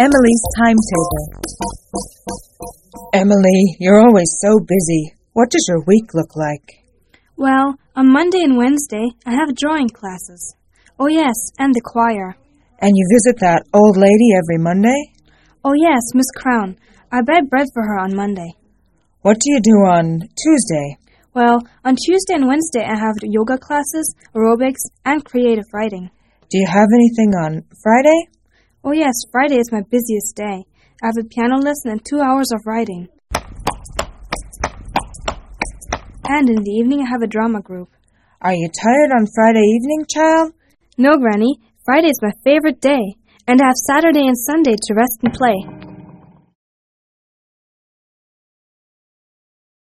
Emily's timetable. Emily, you're always so busy. What does your week look like? Well, on Monday and Wednesday, I have drawing classes. Oh yes, and the choir. And you visit that old lady every Monday? Oh yes, Miss Crown. I buy bread for her on Monday. What do you do on Tuesday? Well, on Tuesday and Wednesday I have yoga classes, aerobics, and creative writing. Do you have anything on Friday? Oh yes, Friday is my busiest day. I have a piano lesson and 2 hours of writing. And in the evening I have a drama group. Are you tired on Friday evening, child? No, Granny. Friday is my favorite day. And I have Saturday and Sunday to rest and play.